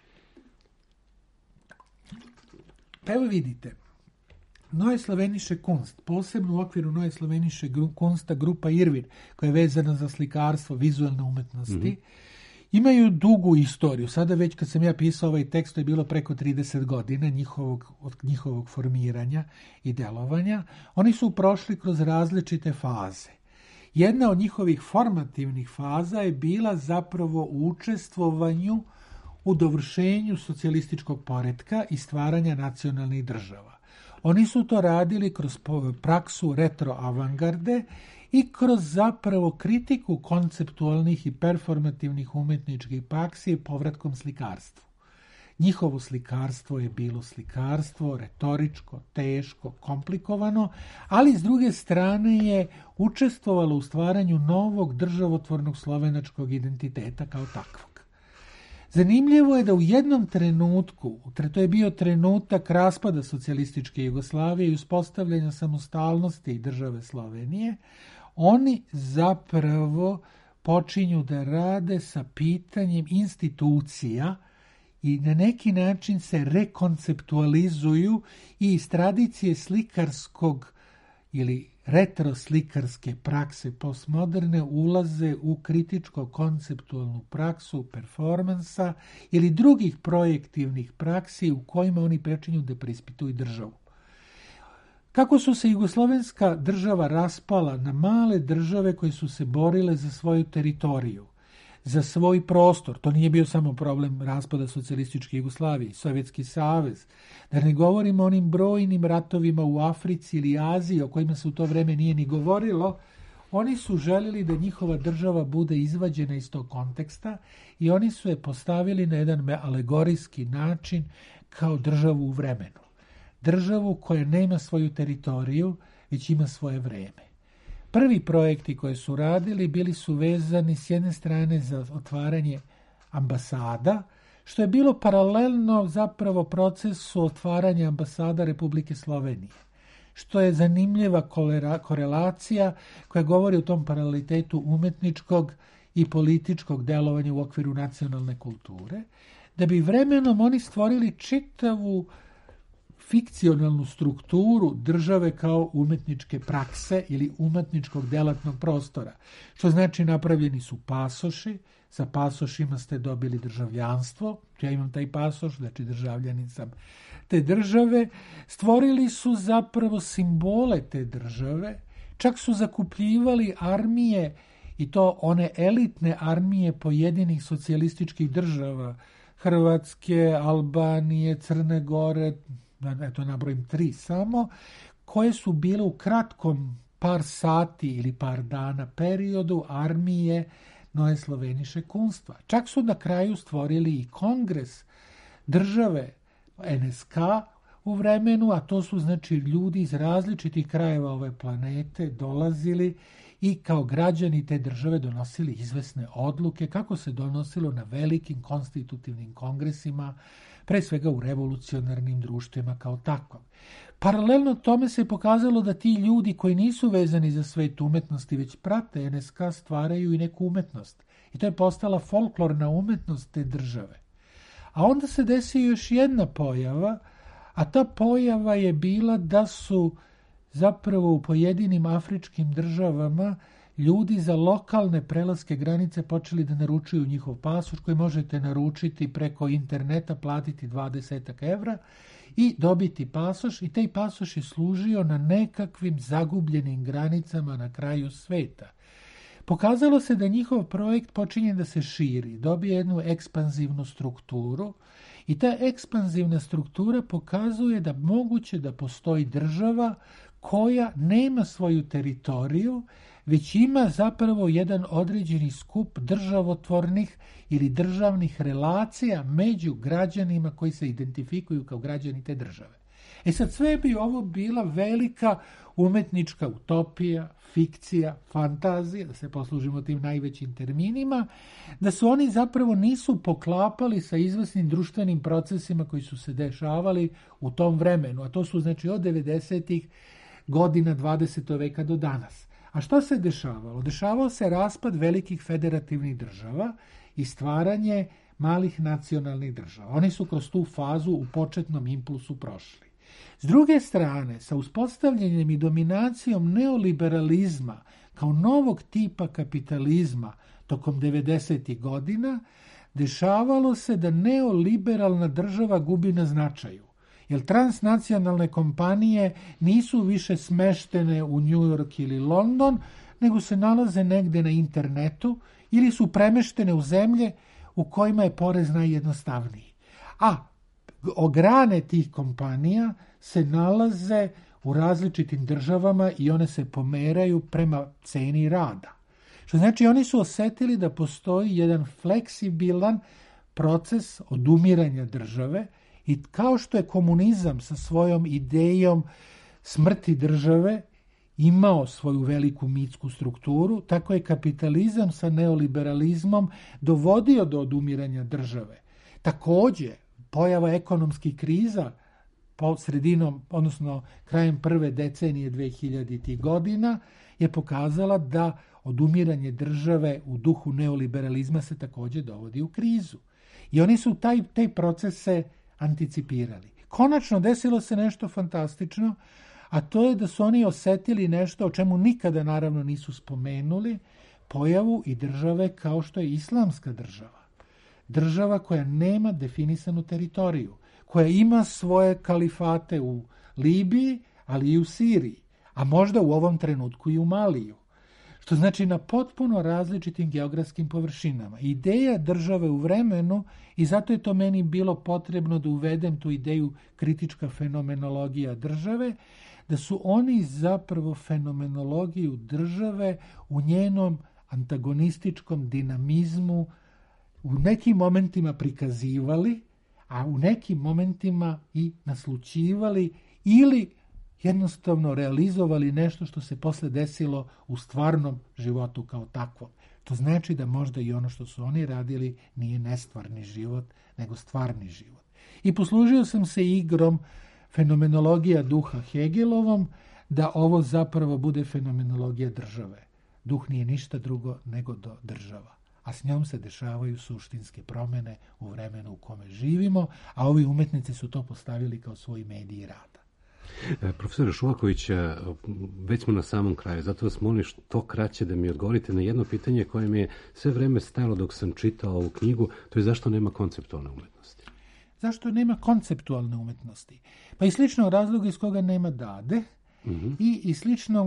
Pa evo vidite, Neue Slovenische Kunst, posebno u okviru Neue Slovenische Kunsta grupa Irvin, koja je vezana za slikarstvo, vizualne umetnosti, imaju dugu istoriju. Sada već kad sam ja pisao ovaj tekst, to je bilo preko 30 godina njihovog formiranja i delovanja. Oni su prošli kroz različite faze. Jedna od njihovih formativnih faza je bila zapravo u učestvovanju u dovršenju socijalističkog poretka i stvaranja nacionalnih država. Oni su to radili kroz praksu retroavangarde i kroz zapravo kritiku konceptualnih i performativnih umetničkih praksi povratkom slikarstvu. Njihovo slikarstvo je bilo slikarstvo retoričko, teško, komplikovano, ali s druge strane je učestvovalo u stvaranju novog državotvornog slovenačkog identiteta kao takvog. Zanimljivo je da u jednom trenutku, to je bio trenutak raspada socijalističke Jugoslavije i uspostavljanja samostalnosti države Slovenije, oni zapravo počinju da rade sa pitanjem institucija i na neki način se rekonceptualizuju i iz tradicije slikarskog ili retroslikarske prakse postmoderne ulaze u kritičko-konceptualnu praksu performansa ili drugih projektivnih praksi u kojima oni počinju da preispituju državu. Kako su se jugoslovenska država raspala na male države koje su se borile za svoju teritoriju, za svoj prostor, to nije bio samo problem raspada socijalističke Jugoslavije, Sovjetski savez, da ne govorimo o onim brojnim ratovima u Africi ili Aziji o kojima se u to vreme nije ni govorilo, oni su željeli da njihova država bude izvađena iz tog konteksta i oni su je postavili na jedan alegorijski način kao državu u vremenu. Državu koja nema svoju teritoriju, već ima svoje vreme. Prvi projekti koje su radili bili su vezani s jedne strane za otvaranje ambasada, što je bilo paralelno zapravo procesu otvaranja ambasada Republike Slovenije, što je zanimljiva korelacija koja govori o tom paralelitetu umetničkog i političkog delovanja u okviru nacionalne kulture, da bi vremenom oni stvorili čitavu fikcionalnu strukturu države kao umetničke prakse ili umetničkog delatnog prostora. Što znači napravljeni su pasoši, sa pasošima ste dobili državljanstvo, ja imam taj pasoš, znači državljanin sam te države, stvorili su zapravo simbole te države, čak su zakupljivali armije i to one elitne armije pojedinih socijalističkih država, Hrvatske, Albanije, Crne Gore, eto nabrojim 3 samo, koje su bile u kratkom par sati ili par dana periodu armije Neue Slovenische Kunstva. Čak su na kraju stvorili i kongres države NSK u vremenu, a to su znači ljudi iz različitih krajeva ove planete dolazili i kao građani te države donosili izvesne odluke kako se donosilo na velikim konstitutivnim kongresima, pre svega u revolucionarnim društvima kao takvom. Paralelno tome se pokazalo da ti ljudi koji nisu vezani za svet umetnosti, već prate NSK, stvaraju i neku umetnost. I to je postala folklorna umetnost te države. A onda se desi još jedna pojava, a ta pojava je bila da su zapravo u pojedinim afričkim državama ljudi za lokalne prelaske granice počeli da naručuju njihov pasoš koji možete naručiti preko interneta, platiti 20 evra i dobiti pasoš, i taj pasoš je služio na nekakvim zagubljenim granicama na kraju sveta. Pokazalo se da njihov projekt počinje da se širi, dobije jednu ekspanzivnu strukturu i ta ekspanzivna struktura pokazuje da moguće da postoji država koja nema svoju teritoriju, već ima zapravo jedan određeni skup državotvornih ili državnih relacija među građanima koji se identifikuju kao građani te države. Sad sve bi ovo bila velika umetnička utopija, fikcija, fantazija, da se poslužimo tim najvećim terminima, da su oni zapravo nisu poklapali sa izvesnim društvenim procesima koji su se dešavali u tom vremenu, a to su znači od 90. godina 20. veka do danas. A što se dešavalo? Dešavao se raspad velikih federativnih država i stvaranje malih nacionalnih država. Oni su kroz tu fazu u početnom impulsu prošli. S druge strane, sa uspostavljanjem i dominacijom neoliberalizma kao novog tipa kapitalizma tokom 90. godina, dešavalo se da neoliberalna država gubi na značaju. Jer transnacionalne kompanije nisu više smeštene u New York ili London, nego se nalaze negde na internetu ili su premeštene u zemlje u kojima je porez najjednostavniji. A grane tih kompanija se nalaze u različitim državama i one se pomeraju prema ceni rada. Što znači oni su osetili da postoji jedan fleksibilan proces odumiranja države i kao što je komunizam sa svojom idejom smrti države imao svoju veliku mitsku strukturu, tako je kapitalizam sa neoliberalizmom dovodio do odumiranja države. Također, pojava ekonomskih kriza sredinom, odnosno krajem prve decenije 2000. godina je pokazala da odumiranje države u duhu neoliberalizma se također dovodi u krizu. I oni su te procese anticipirali. Konačno desilo se nešto fantastično, a to je da su oni osetili nešto o čemu nikada naravno nisu spomenuli, pojavu i države kao što je islamska država. Država koja nema definisanu teritoriju, koja ima svoje kalifate u Libiji, ali i u Siriji, a možda u ovom trenutku i u Maliju. Što znači na potpuno različitim geografskim površinama. Ideja države u vremenu, i zato je to meni bilo potrebno da uvedem tu ideju kritička fenomenologija države, da su oni zapravo fenomenologiju države u njenom antagonističkom dinamizmu u nekim momentima prikazivali, a u nekim momentima i naslućivali ili jednostavno realizovali nešto što se posle desilo u stvarnom životu kao takvom. To znači da možda i ono što su oni radili nije nestvarni život, nego stvarni život. I poslužio sam se igrom fenomenologija duha Hegelovom, da ovo zapravo bude fenomenologija države. Duh nije ništa drugo nego država, a s njom se dešavaju suštinske promjene u vremenu u kome živimo, a ovi umetnici su to postavili kao svoj medij rada. Profesor Šuvaković, već smo na samom kraju, zato vas molim što kraće da mi odgovorite na jedno pitanje koje mi je sve vreme stajalo dok sam čitao ovu knjigu, to je zašto nema konceptualne umetnosti? Zašto nema konceptualne umetnosti? Pa iz sličnog razloga iz koga nema Dade i iz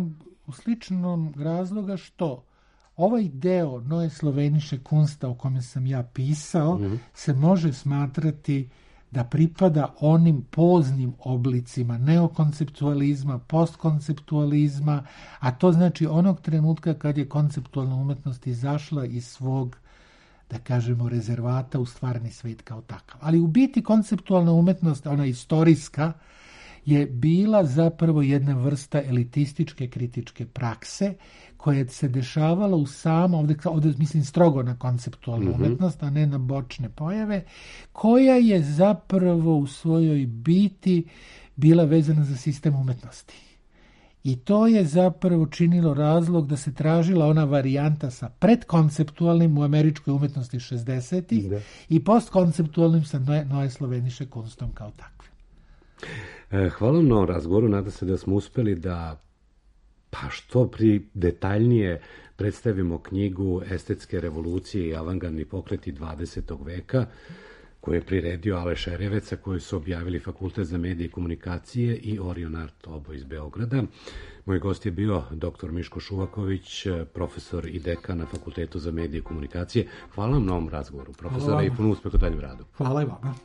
sličnog razloga što ovaj deo Neue Slovenische Kunst o kome sam ja pisao se može smatrati da pripada onim poznim oblicima neokonceptualizma, postkonceptualizma, a to znači onog trenutka kad je konceptualna umetnost izašla iz svog, da kažemo, rezervata u stvarni svet kao takav. Ali u biti konceptualna umetnost, ona istorijska, je bila zapravo jedna vrsta elitističke kritičke prakse koja se dešavala u ovdje mislim strogo na konceptualnu umetnost, a ne na bočne pojave, koja je zapravo u svojoj biti bila vezana za sistem umetnosti. I to je zapravo činilo razlog da se tražila ona varijanta sa predkonceptualnim u američkoj umetnosti 60-ih i postkonceptualnim sa Neue Slovenische Kunstom kao takve. Hvala vam na ovom razgovoru, nadam se da smo uspeli da što detaljnije predstavimo knjigu Estetske revolucije i avangardni pokreti 20. veka, koju je priredio Aleš Erjevec, koju su objavili Fakultet za medije i komunikacije i Orion Art, oboje iz Beograda. Moj gost je bio dr. Miško Šuvaković, profesor i dekan na Fakultetu za medije i komunikacije. Hvala vam na ovom razgovoru, profesore, i puno uspeh u daljem radu. Hvala i vama.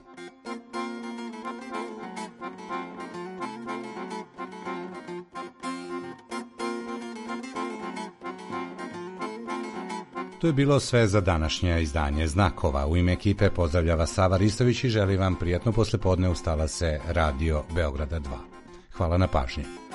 To je bilo sve za današnje izdanje Znakova. U ime ekipe pozdravlja vas Sava Ristović i želi vam prijatno poslepodne. Ustala se Radio Beograda 2. Hvala na pažnji.